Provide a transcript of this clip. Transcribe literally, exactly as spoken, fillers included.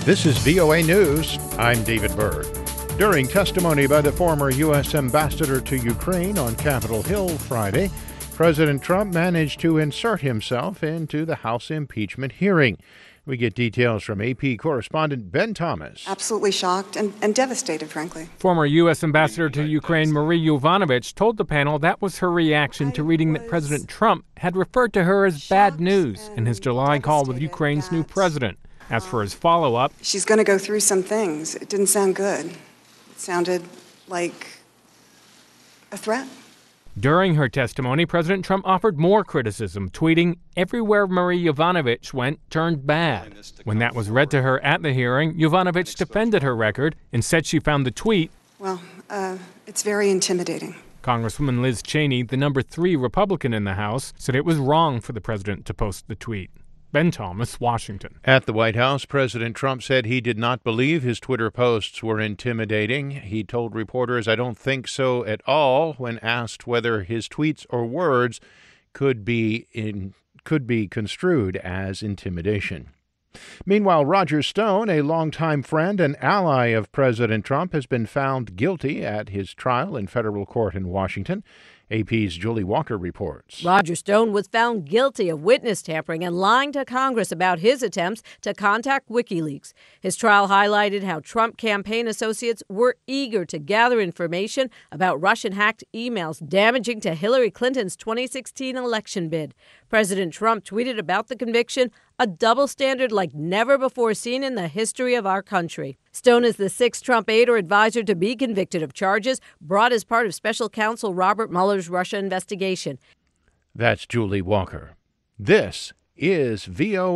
This is V O A News. I'm David Byrd. During testimony by the former U S ambassador to Ukraine on Capitol Hill Friday, President Trump managed to insert himself into the House impeachment hearing. We get details from A P correspondent Ben Thomas. Absolutely shocked and, and devastated, frankly. Former U S ambassador to Ukraine Marie Yovanovitch told the panel that was her reaction to reading that President Trump had referred to her as bad news in his July call with Ukraine's new president. As for his follow-up, she's going to go through some things. It didn't sound good. It sounded like a threat. During her testimony, President Trump offered more criticism, tweeting, "Everywhere Marie Yovanovitch went turned bad." When that was read to her at the hearing, Yovanovitch defended her record and said she found the tweet, well, uh, it's very intimidating. Congresswoman Liz Cheney, the number three Republican in the House, said it was wrong for the president to post the tweet. Ben Thomas, Washington. At the White House, President Trump said he did not believe his Twitter posts were intimidating. He told reporters, "I don't think so at all," when asked whether his tweets or words could be in could be construed as intimidation. Meanwhile, Roger Stone, a longtime friend and ally of President Trump, has been found guilty at his trial in federal court in Washington. A P's Julie Walker reports. Roger Stone was found guilty of witness tampering and lying to Congress about his attempts to contact WikiLeaks. His trial highlighted how Trump campaign associates were eager to gather information about Russian-hacked emails damaging to Hillary Clinton's twenty sixteen election bid. President Trump tweeted about the conviction, "A double standard like never before seen in the history of our country." Stone is the sixth Trump aide or advisor to be convicted of charges brought as part of special counsel Robert Mueller's Russia investigation. That's Julie Walker. This is V O A.